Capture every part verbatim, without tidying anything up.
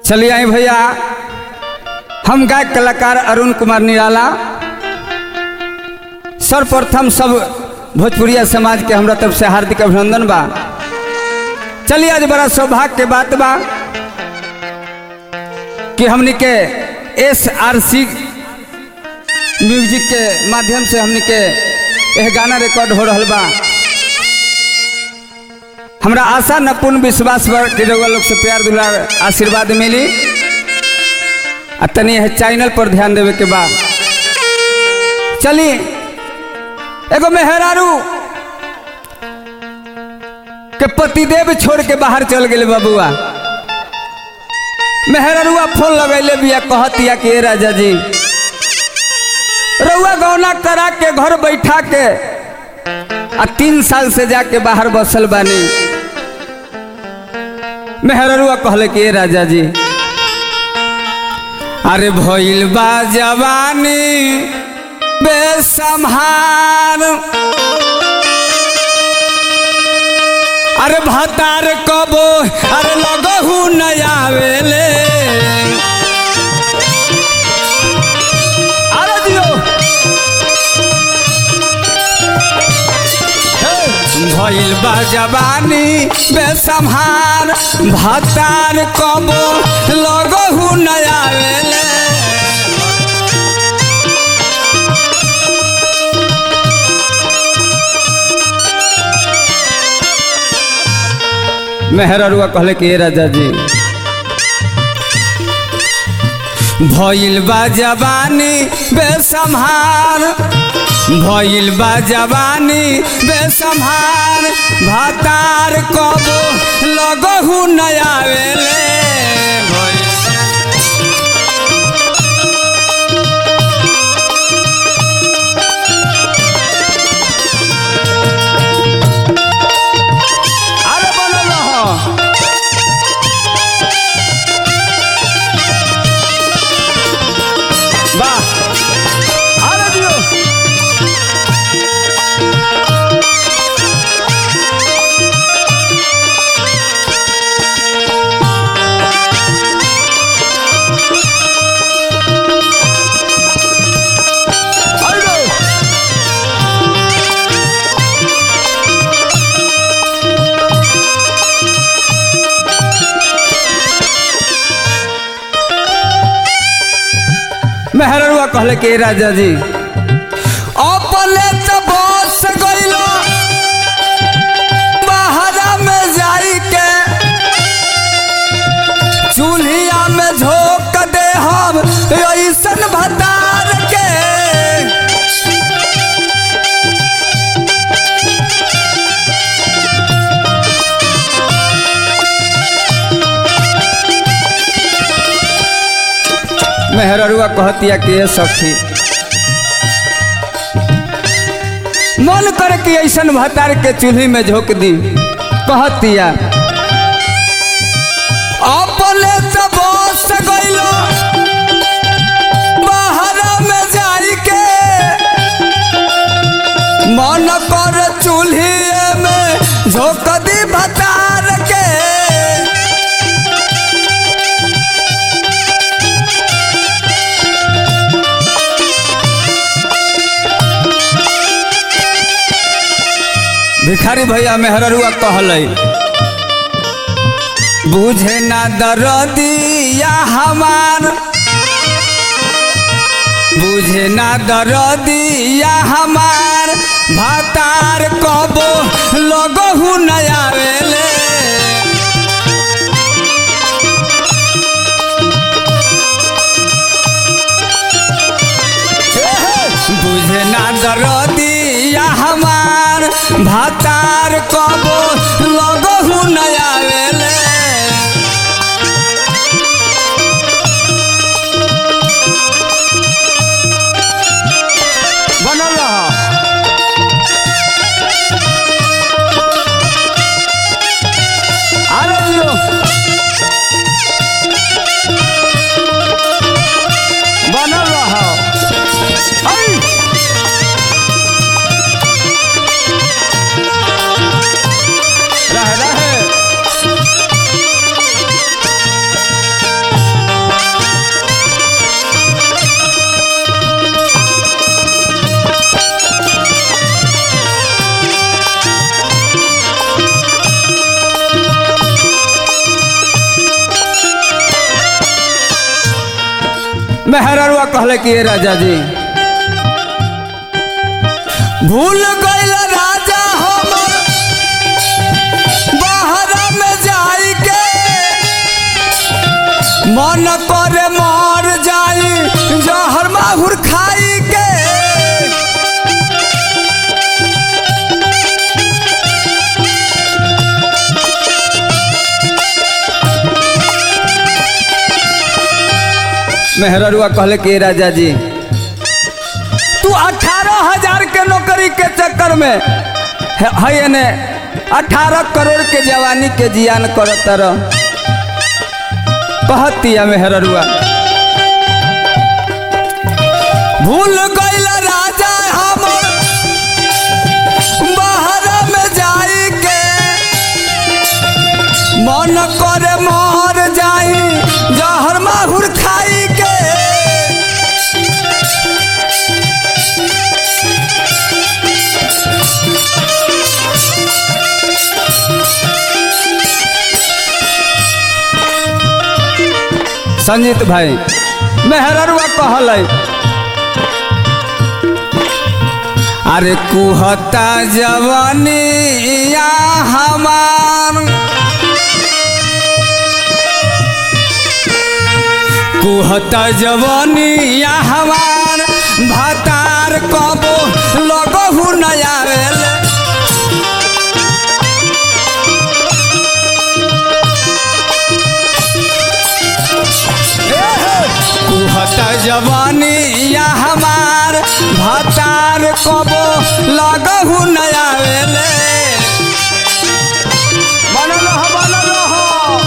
चलिए आई भैया, हम गायक कलाकार अरुण कुमार निराला सर्वप्रथम सब भोजपुरिया समाज के हमरा तरफ से हार्दिक अभिनंदन बा। चलिए आज बड़ा सौभाग्य के बात बा कि हमनी के एस आर सी म्यूजिक के माध्यम से हमनी के यह गाना रिकॉर्ड हो रहा बा। हमरा आशा न पूर्ण विश्वास बा कि रउआ लोग से प्यार दुलार आशीर्वाद मिली। आ तनी यह चैनल पर ध्यान देवे के बा। चली एगो मेहरारू के पतिदेव छोड़ के बाहर चल गए बबुआ। मेहरारूआ फोन लगैले बिया, कहतिया कि ए राजा जी रउआ गौना करा के घर बैठा के आ तीन साल से जाके बाहर बसल बानी। मेहरारूआ कहले कि ए राजा जी अरे भइल बा जवानी बेसम्हार, अरे भतार कबो अरे लगहू न आवेले। अरे दियो भइल बा जवानी बेसम्हार, भतार कबो लगहू न आवेले। मेहरारूआ कहले कि ए राजा जी भइल बा जवानी बेसम्हार, भइल बा जवानी बेसम्हार, भतार कबो लगहू न आवेले। मेहरारूआ कहले कि राजा जी अपने तो बस गइलो बाहरा में जाई के, चूल्हिया में झोंक दे हम ऐसन भतार के। मेहरारूआ कहतिया कि ये सखी मन करे कि ऐसन भतार के चूल्ही में झोंक दी। कहतिया अपने तो बस गइलो बाहरा में जाई के, मन कर चूल्ही में झोंक दी भतार के। भिखारी भैया मेहरारूआ कहले बुझे ना दर्दिया हमार, बुझे ना दर्दिया हमार, भतार कबो लगहू न आवेले। बुझे ना दर्दिया हमार, भतार कबो लगहू न आवेले। बनल रह अरे दियो बनल रह रह मेहररुआ कहले कि ये राजा जी भूल गइल राजा हमर बाहर में जाई के मन करे मर जाई जहर माहुर खाई के मेहररुआ कहले कि राजा जी तू अठारह हजार के नौकरी के चक्कर में है ने अठारह करोड़ के जवानी के जियान करत रह कहतिया मेहररुआ भूल गइल राजा हमर बाहर में जाई के मन करे मर जाई जहर माहुर खाई के संजीत भाई मेहररुआ कहल अरे कुहता जवानी या हमार कुहता जवानी या हमार भातार कबो लगहु नया कुहता जवानी या हमार भातार कबो लगहु नया वेले बनल हो बनल हो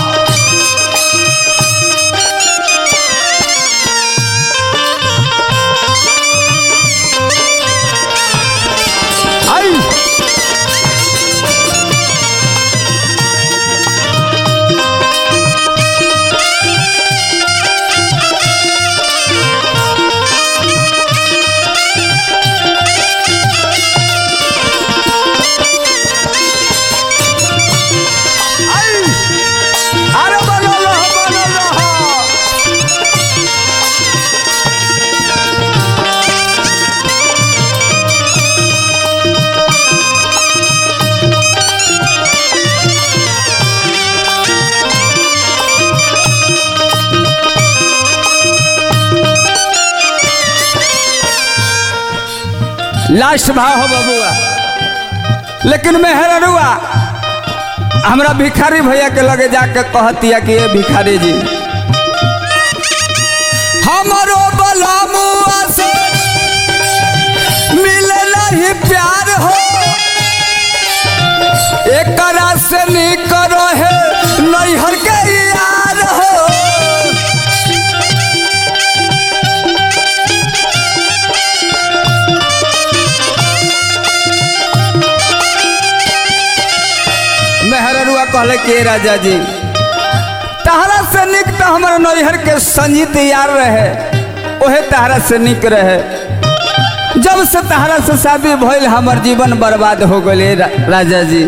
आई लास्ट भाव हो बबुआ लेकिन मेहररुआ हमरा भिखारी भैया के लगे जाके कहतिया कि ये भिखारी जी हमरो बलमुआ से मिले नहीं प्यार हो एकरा से निक रहे नैहर के यार हो मेहररुआ कहले कि राजा जी तहरा से निक तो हमारे नैहर के संजीत यार रहे ओहे तहरा से निक रहे जब से तहरा से शादी भइल हमर जीवन बर्बाद हो गए रा, राजा जी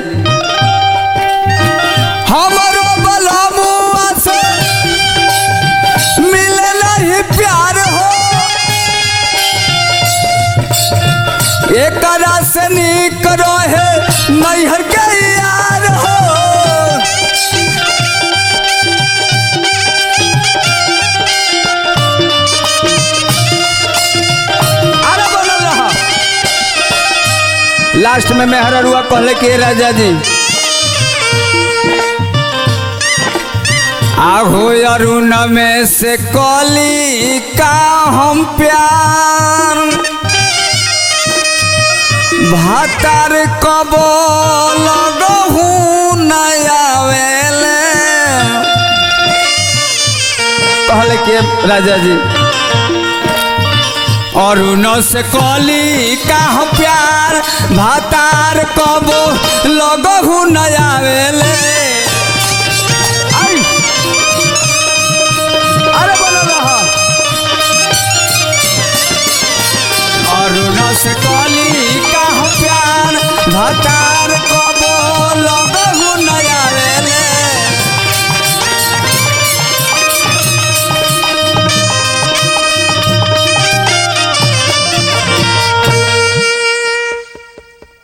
हमरो बलमुआ से मिले नहीं प्यार हो एकरा से निक रहे नैहर के यार हो लास्ट में मेहररुआ कहले कि राजा जी आहो अरुण में से कली का हम प्यार भातार कबो लगहु नया वेले कहले कि राजा जी अरुण से कली का हम प्यार भातार कबो लगहु नया वेले अरे बोलो रहा अरुण से कली का हम प्यार भातार